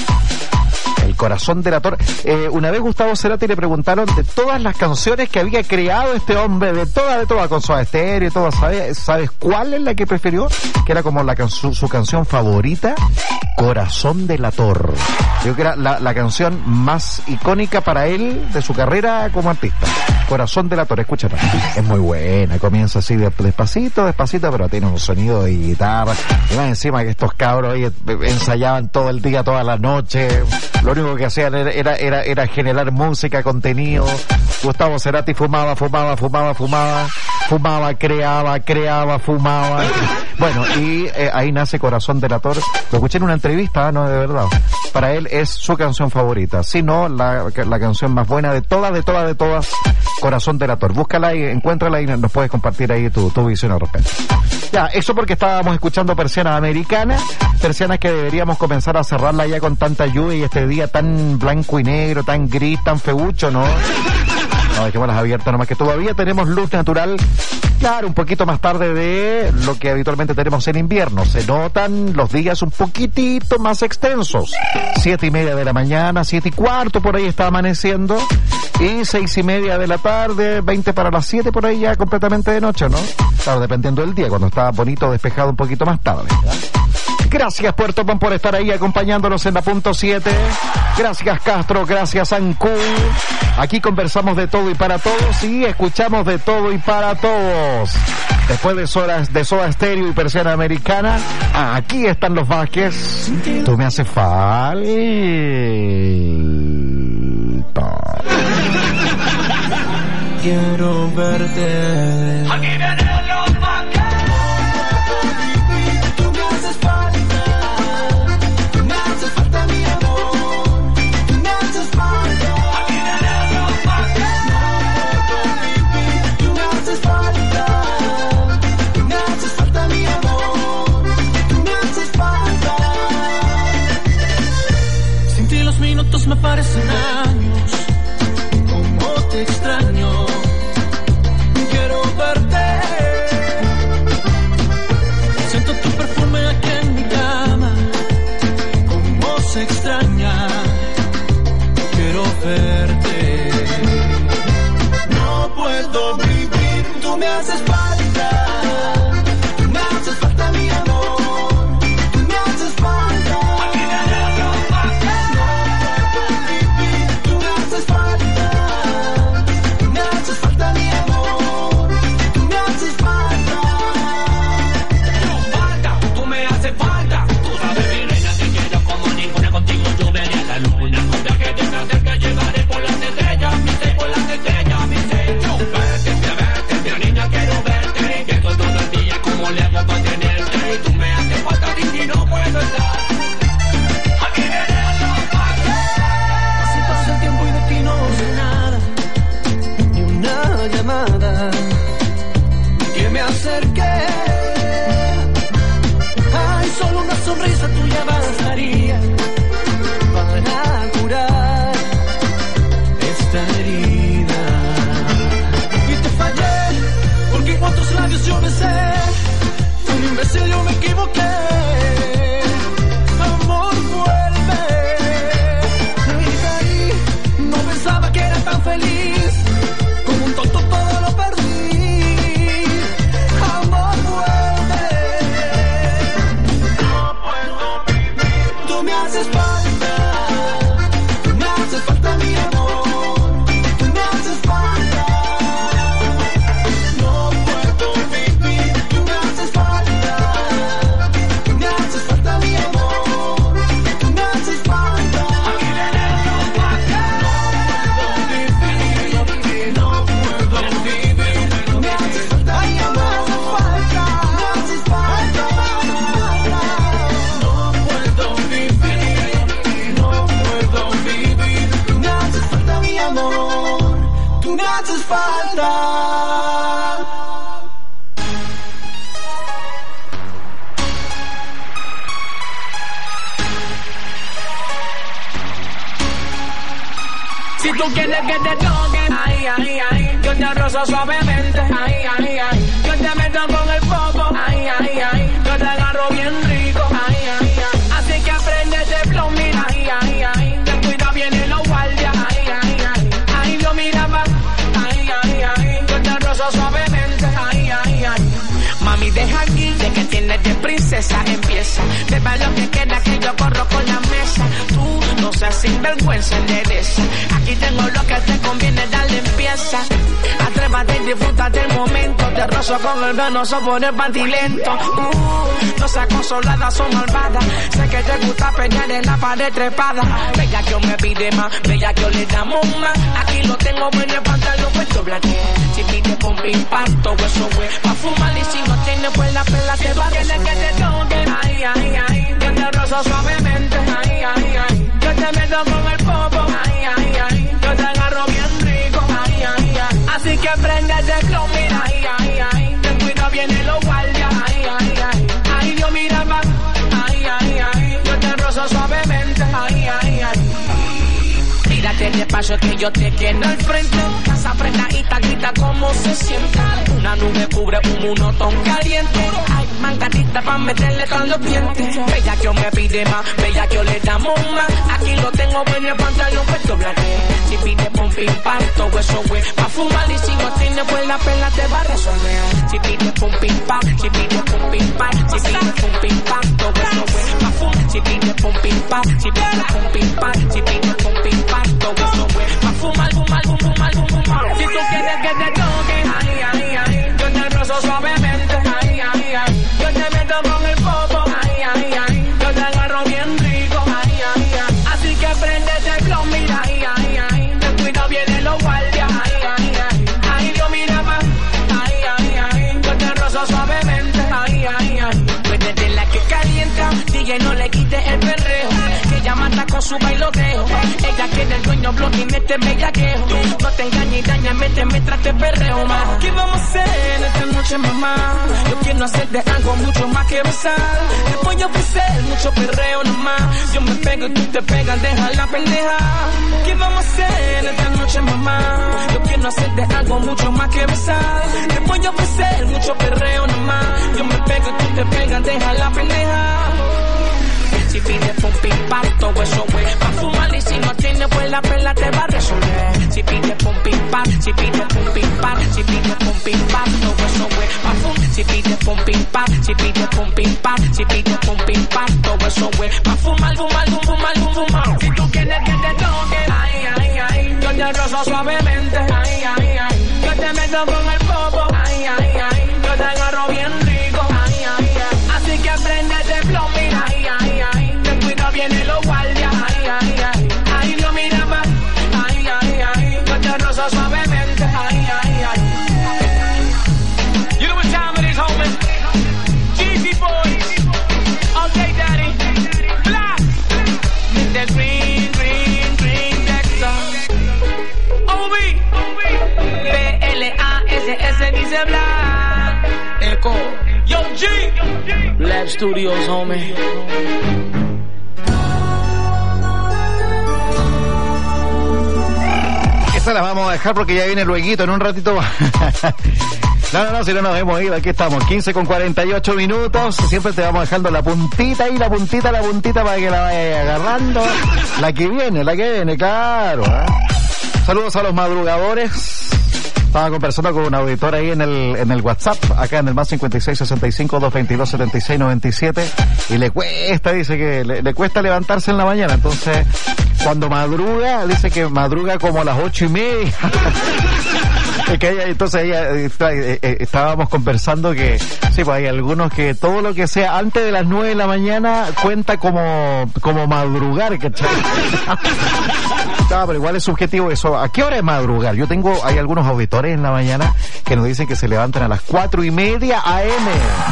E: El Corazón Delator. Eh, una vez Gustavo Cerati le preguntaron de todas las canciones que había creado este hombre, de todas, de todas, con Soda Stereo y todas, ¿sabes, ¿sabes cuál es la que prefirió? Que era como la can su, su canción favorita, Corazón Delator. Yo creo que era la, la canción más icónica para él de su carrera como artista. Corazón Delator, escúchala. Es muy buena, comienza así de, despacito, despacito, pero tiene un sonido de guitarra. Y más encima que estos cabros ahí ensayaban todo el día, toda la noche. Lo único que hacían era, era, era, era generar música, contenido. Gustavo Cerati fumaba, fumaba, fumaba, fumaba, fumaba, creaba, creaba, fumaba. Bueno, y eh, ahí nace Corazón Delator. Lo escuché en una entrevista, no, de verdad. Para él es su canción favorita. Si no, la, la canción más buena de todas, de todas, de todas, Corazón Delator. Búscala y encuéntrala y nos puedes compartir ahí tu, tu visión al respecto. Ya, eso porque estábamos escuchando Persiana Americana, persianas que deberíamos comenzar a cerrarla ya con tanta lluvia y este día tan blanco y negro, tan gris, tan feucho, ¿no? No, dejémoslas abiertas nomás, que todavía tenemos luz natural, claro, un poquito más tarde de lo que habitualmente tenemos en invierno. Se notan los días un poquitito más extensos. Siete y media de la mañana, siete y cuarto, por ahí está amaneciendo. Y seis y media de la tarde, veinte para las siete, por ahí ya completamente de noche, ¿no? Claro, dependiendo del día, cuando está bonito, despejado un poquito más tarde, ¿verdad? Gracias Puerto Montt por estar ahí acompañándonos en la punto siete. Gracias Castro, gracias Ancú. Aquí conversamos de todo y para todos y escuchamos de todo y para todos. Después de horas de Soda Stereo y Persiana Americana, aquí están los Vázquez. Tú me haces falta.
J: Quiero verte. Aquí vienen los Vázquez.
F: Me parecen años, como te extraño, quiero verte, siento tu perfume aquí en mi cama, como se extraña, quiero verte, no puedo vivir, tú me haces falta, tú me haces falta mi amor, tú me haces falta. Sonrisa tuya bastaría para curar esta herida. Y te fallé, porque en cuantos labios yo besé, un imbécil yo me equivoqué. Amor, vuelve.
J: feliz. Como un tonto todo lo perdí. Amor, vuelve. No puedo vivir. Tú me haces falta. Me haces falta mi amor. Tú me haces falta. No puedo vivir. Tú me haces falta. Me haces falta mi amor. Tú me haces falta. Aquí tenemos falta. No puedo vivir. No puedo vivir. Me haces falta mi amor. Me haces falta. No puedo vivir. No puedo vivir. Me haces falta mi amor. Tú me haces falta. Si tú quieres que te toque, ay, ay, ay, yo te rozo suavemente, ay, ay, ay, yo te meto con el popo, ay, ay, ay, yo te agarro bien rico, ay, ay, ay, así que aprende de flow, mira, ay, ay, ay, te cuida bien en los guardias, ay, ay, ay, ay, lo miraba, ay, ay, ay, yo te rozo suavemente, ay, ay, ay, mami deja aquí, de que tienes de princesa, empieza, beba lo que queda que yo corro con la mesa, tú no seas sinvergüenza, endereza. Aquí tengo lo que te conviene, dale empieza. Atrévate y disfruta del momento. Te rozo con el venoso por el pantilento. Uh, no seas consolada, son malvada. Sé que te gusta pelear en la pared trepada. Bella que yo me pide más, bella que yo le damos más. Aquí lo tengo bueno, el pantalón puesto blanque. Si pide con pim todo eso güey. Pa' fumar y si no tienes pues la pela te va a decir que te toque. Ay, ay, ay, yo te rozo suavemente. Ay, ay, ay, yo te meto con el popo. Ay, ay, ay, yo te agarro bien rico. Ay, ay, ay, así que prende de flow, mira. Ay, ay, ay, ten cuidado viene los guardias. Ay, ay, ay, ay, yo mira más. Ay, ay, ay, yo te rozo suavemente. Ay, ay, ay. Mírate despacio que yo te quiero al frente. Casa apretadita, grita como se siente. Una nube cubre un monotón caliente. Ay, mangatita pa' meterle con los dientes. Bella que yo me pide más, bella que yo le damos más. Aquí lo tengo bueno, el pantalón puesto blanque. Si pide pon pim pam, todo eso güey. Pa' fumar y si no tiene pues la pela te va a resolver. Si pide pon pim pam, si pide pon pim pam, si pide pon pim pam, todo eso güey. Pa' fumar, si pide pon pim pam, si pide pon pim pam, si pide pon pim pam. Todo eso güey, pa' fumar, fumar, fumar, fumar, fumar. Si tú quieres que te toque, ay, ay, ay, yo te rozo suavemente, ay, ay, ay, yo te meto con el popo, ay, ay, ay, yo te agarro bien rico, ay, ay, ay, así que prendete el flow, mira, ay, ay, ay, ten cuidado vienen los guardias, ay, ay, ay, ay, yo mira más, ay, ay, ay, yo te rozo suavemente, ay, ay, ay, pues desde la que calienta, D J no le quite el perreo, que ella mata con su bailoteo, ella quiere el dueño bloque y mete bellaqueo, no te engañes y daña, mete, me trate perreo más. ¿Qué vamos a hacer esta noche, mamá? Yo quiero hacer de algo mucho más que besar, después yo ofrecer mucho perreo nomás, yo me pego y tú te pegas, deja la pendeja. ¿Qué vamos a hacer esta noche, mamá? Yo quiero hacer de algo mucho más que besar, después yo ofrecer mucho perreo nomás, yo me pego y tú te pegas, deja la pendeja. Si pide pum pim pam, todo eso güey. Pa' fumar y si no tiene pues la pela te va a resolver. Si pide pum pim pam, si pide pum pim pam, si pide pum pim pam, todo eso güey. Pa' fumar, si pide pum pim pam, si pide pum pim pam, si pide pum pim pam, todo eso güey. Pa' fumar, fumar, fumar, fumar. Si tú quieres que te toque, ay, ay, ay, yo te rozo suavemente, ay, ay, ay, yo te meto con el popo, ay, ay, ay, yo te agarro bien rico, ay, ay, ay, así que aprende de flow, mira, ay, ay, ay. Viene los guardias, ay, ay, ay, ay, lo mira más, ay, ay, ay, yo te rozo suavemente, ay, ay, ay. You know what time it is, homie? Jeezy boys, all day daddy, black, Mister Green, Green, Green, Jackson, O B, P L A S S dice black, Echo, Yo G, Lab Studios, homie.
E: Las vamos a dejar porque ya viene lueguito en un ratito. No, no, no, si no nos hemos ido, aquí estamos, quince con cuarenta y ocho minutos. Siempre te vamos dejando la puntita y la puntita, la puntita para que la vayas agarrando. La que viene, la que viene, claro, ¿eh? Saludos a los madrugadores. Estaba conversando con un auditor ahí en el en el WhatsApp, acá en el más cincuenta y seis, sesenta y cinco, doscientos veintidós, setenta y seis, noventa y siete, y le cuesta, dice que le, le cuesta levantarse en la mañana. Entonces, cuando madruga, dice que madruga como a las ocho y media. Que ella, entonces ella, eh, eh, estábamos conversando que sí, pues hay algunos que todo lo que sea antes de las nueve de la mañana cuenta como como madrugar, ¿cachai? No, pero igual es subjetivo eso. ¿A qué hora es madrugar? Yo tengo, hay algunos auditores en la mañana que nos dicen que se levantan a las cuatro y media a eme.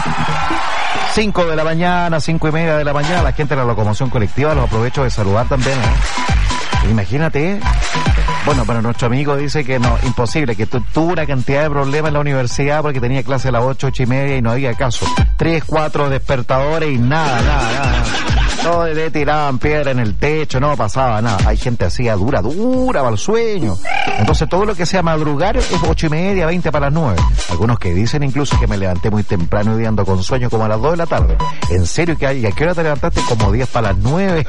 E: Cinco de la mañana, cinco y media de la mañana, la gente de la locomoción colectiva, los aprovecho de saludar también, ¿eh? Imagínate, bueno, pero nuestro amigo dice que no, imposible, que tu, tuvo una cantidad de problemas en la universidad porque tenía clase a las ocho, ocho y media y no había caso. Tres, cuatro despertadores y nada, nada, nada. Todos le tiraban piedra en el techo, no pasaba nada. Hay gente así, dura, dura para el sueño. Entonces todo lo que sea madrugar es ocho y media, veinte para las nueve. Algunos que dicen incluso que me levanté muy temprano y ando con sueño como a las dos de la tarde. ¿En serio que hay? ¿Y a qué hora te levantaste? Como diez para las nueve.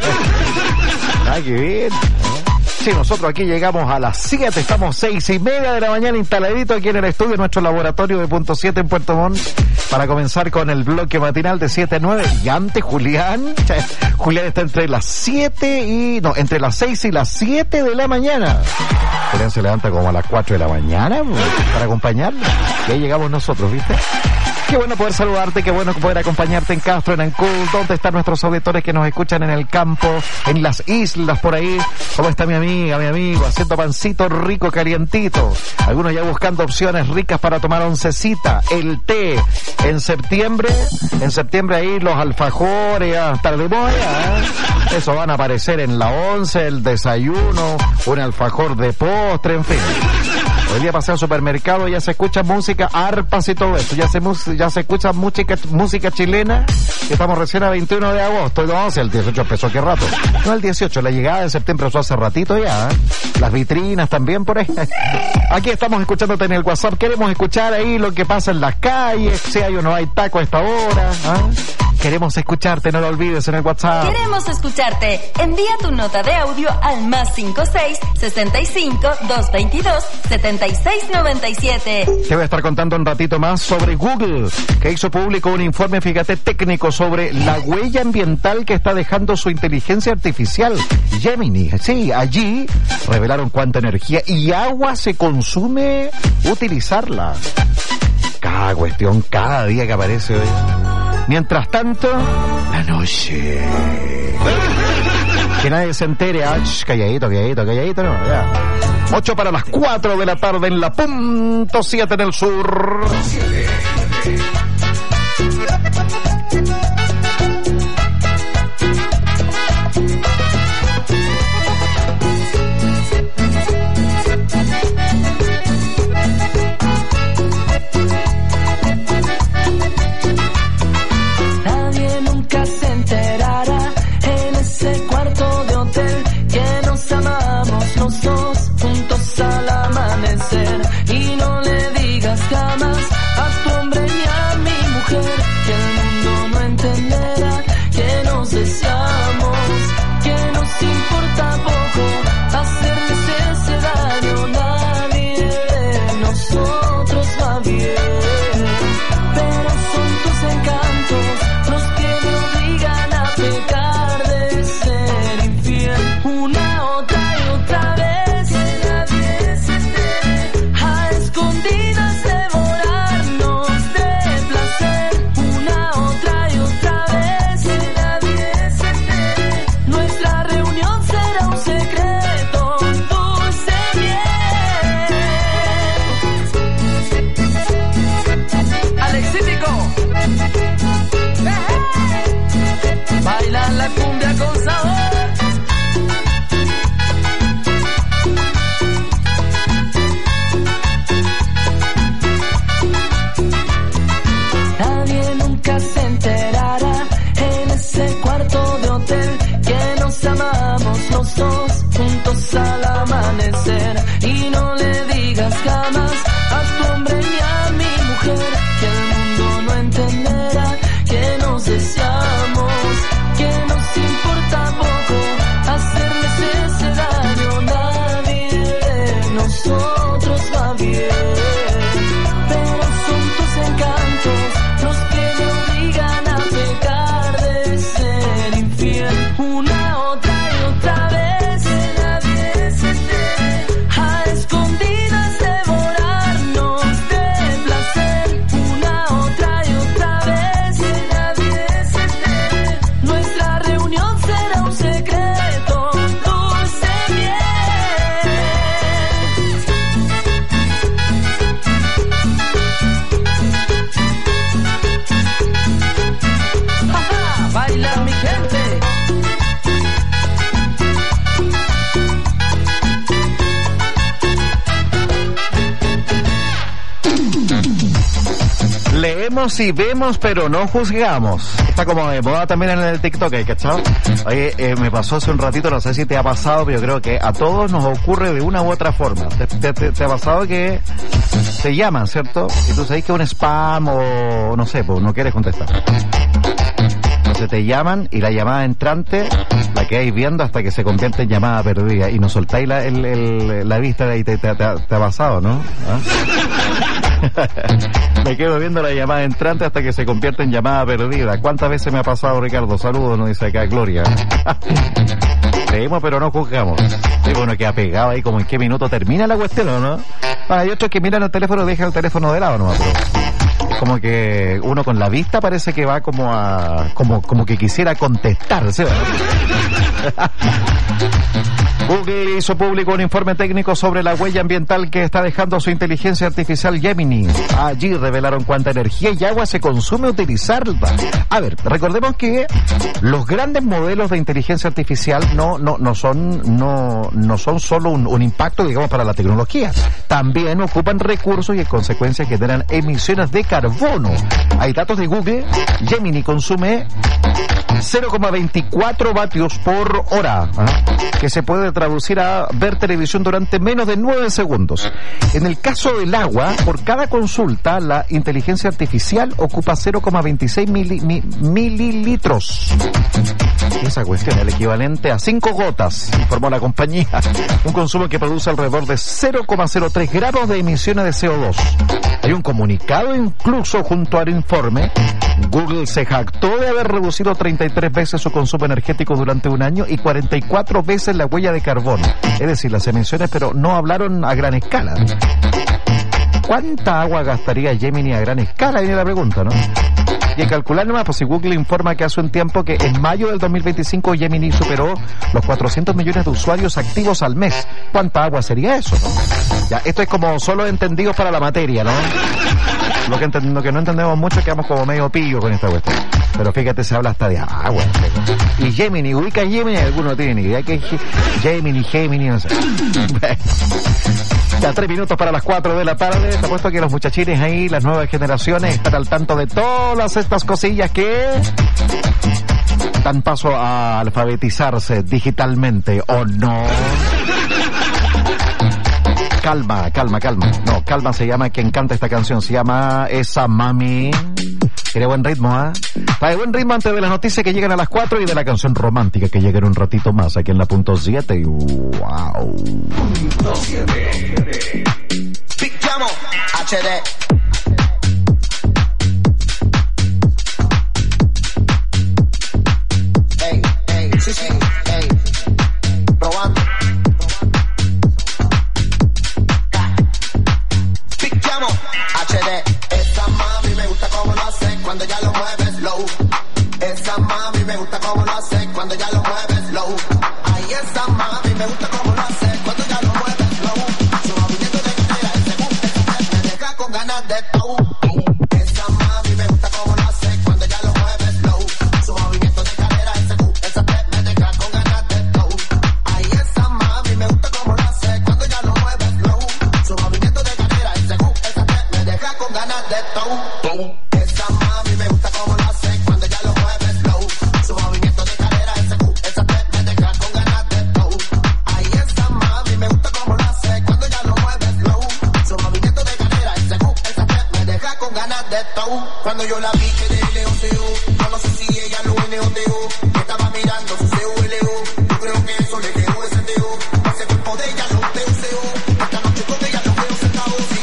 E: Ay, qué bien. Sí, nosotros aquí llegamos a las siete, estamos seis y media de la mañana instaladito aquí en el estudio, en nuestro laboratorio de Punto siete en Puerto Montt, para comenzar con el bloque matinal de siete a nueve. Y antes, Julián, Julián está entre las siete y, no, entre las seis y las siete de la mañana. Julián se levanta como a las cuatro de la mañana para acompañarlo. Y ahí llegamos nosotros, ¿viste? Qué bueno poder saludarte, qué bueno poder acompañarte en Castro, en Ancud, donde están nuestros auditores que nos escuchan en el campo, en las islas por ahí. ¿Cómo está mi amiga, mi amigo? Haciendo pancito rico, calientito. Algunos ya buscando opciones ricas para tomar oncecita, el té. En septiembre, en septiembre ahí los alfajores, hasta el de moya, ¿eh? Eso van a aparecer en la once, el desayuno, un alfajor de postre, en fin. Hoy día pasé al supermercado y ya se escucha música, arpas y todo eso. Ya se, ya se escucha música, música chilena. Que estamos recién a veintiuno de agosto. No, si el dieciocho empezó qué rato. No, el dieciocho, la llegada de septiembre empezó hace ratito ya. ¿eh? Las vitrinas también por ahí. Aquí estamos escuchándote en el WhatsApp. Queremos escuchar ahí lo que pasa en las calles, si hay o no hay taco a esta hora. ¿eh? Queremos escucharte, no lo olvides en el WhatsApp.
K: Queremos escucharte. Envía tu nota de audio al más cincuenta y seis, sesenta y cinco, doscientos veintidós, setenta y seis noventa y siete.
E: Te voy a estar contando un ratito más sobre Google, que hizo público un informe, fíjate, técnico sobre la huella ambiental que está dejando su inteligencia artificial, Gemini. Sí, allí revelaron cuánta energía y agua se consume utilizarla. Cada cuestión, cada día que aparece hoy. Mientras tanto, la noche. Que nadie se entere. Ah, ch, calladito, calladito, calladito, no, ya. Ocho para las cuatro de la tarde en la Punto siete en el sur.
D: infiel. Pero son tus encantos los que me obligan a pecar de ser infiel. Una, otra y otra vez en la veces a escondidas devorarnos de placer. Una, otra y otra vez en la veces nuestra reunión será un secreto, dulce miel. Ajá, baila mi gente.
E: Leemos y vemos, pero no juzgamos. Está como de moda también en el TikTok, ¿cachado? Oye, eh, me pasó hace un ratito, no sé si te ha pasado, pero yo creo que a todos nos ocurre de una u otra forma. ¿Te, te, te, te ha pasado que te llaman, cierto? Y tú sabes que es un spam o no sé, pues no quieres contestar. Entonces te llaman y la llamada entrante la quedáis viendo hasta que se convierte en llamada perdida y no soltáis la, el, el, la vista y te, te, te, te ha pasado, ¿no? ¿Ah? Me quedo viendo la llamada entrante hasta que se convierte en llamada perdida. ¿Cuántas veces me ha pasado, Ricardo? Saludos, nos dice acá Gloria. Creemos pero no juzgamos. Sí, bueno, queda pegado ahí como en qué minuto termina la cuestión, ¿no? Ah, hay otros que miran el teléfono y dejan el teléfono de lado, ¿no? Pero es como que uno con la vista parece que va como a... como, como que quisiera contestar, ¿sí? Google hizo público un informe técnico sobre la huella ambiental que está dejando su inteligencia artificial Gemini. Allí revelaron cuánta energía y agua se consume utilizarla. A ver, recordemos que los grandes modelos de inteligencia artificial no no no son no no son solo un, un impacto, digamos, para la tecnología. También ocupan recursos y en consecuencia generan emisiones de carbono. Hay datos de Google. Gemini consume cero coma veinticuatro vatios por hora, ¿eh? que se puede traducir a ver televisión durante menos de nueve segundos. En el caso del agua, por cada consulta, la inteligencia artificial ocupa cero coma veintiséis mili, mi, mililitros. Esa cuestión es el equivalente a cinco gotas, informó la compañía. Un consumo que produce alrededor de cero coma cero tres gramos de emisiones de C O dos. Hay un comunicado incluso junto al informe. Google se jactó de haber reducido treinta y tres veces su consumo energético durante un año y cuarenta y cuatro veces la huella de carbono. Es decir, las emisiones, pero no hablaron a gran escala. ¿Cuánta agua gastaría Gemini a gran escala? Viene la pregunta, ¿no? Y en calcular nomás, pues si Google informa que hace un tiempo que en mayo del dos mil veinticinco Gemini superó los cuatrocientos millones de usuarios activos al mes. ¿Cuánta agua sería eso, no? Ya, esto es como solo entendidos para la materia, ¿no? Lo que, ent- lo que no entendemos mucho quedamos como medio pillo con esta cuestión. Pero fíjate, se habla hasta de agua. Y Gemini, ubica Gemini, alguno tiene ni idea que es Gemini, Gemini, no sé. Ya tres minutos para las cuatro de la tarde. Te apuesto que los muchachines ahí, las nuevas generaciones, están al tanto de todas estas cosillas que dan paso a alfabetizarse digitalmente, ¿o no? Calma, calma, calma. No, calma se llama quien canta esta canción. Se llama Esa Mami. Tiene buen ritmo, ¿ah? ¿eh? Está de buen ritmo antes de las noticias que llegan a las cuatro y de la canción romántica que llega en un ratito más aquí en la punto siete. Y wow. Punto siete.
N: Picchamo H D. Ey, ey, sí, sí, ey. Probando. Picchamo H D. Esa mami me gusta como lo hace cuando ya lo mueves slow. Esa mami me gusta como lo hace cuando ya lo mueves slow. Ay, esa mami me gusta como lo hace cuando ya lo mueves slow. Su movimiento de cadera, ese boom, ese step me deja con ganas de todo. Esa mami me gusta como lo hace cuando ya lo mueves slow. Su movimiento de cadera, ese boom, ese step me deja con ganas de todo. Ay, esa mami me gusta como lo hace cuando ya lo mueves slow. Su movimiento de cadera, ese boom, ese step me deja con ganas de todo. Esa mami me gusta como lo hace cuando ya lo mueves slow. Su movimiento de cadera, ese boom, ese step me deja con ganas de todo. Ay, esa mami me gusta como lo hace cuando ya lo mueves slow. Su movimiento de cadera, ese boom, ese step me deja con ganas de todo. Cuando yo la vi que de leoteo, yo no sé si ella lo leoteo. Estaba mirando su C U L O, yo creo que eso le quedó ese teo. Ese cuerpo de ella lo teuseo, esta noche con ella lo veo sentado.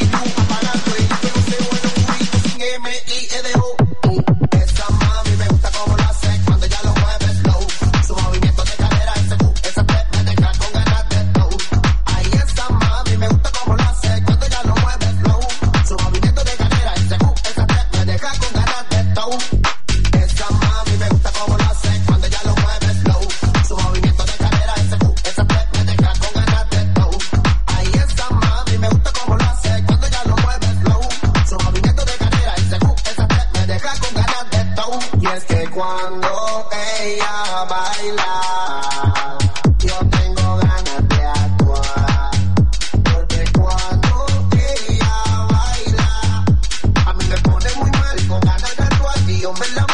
N: yo me la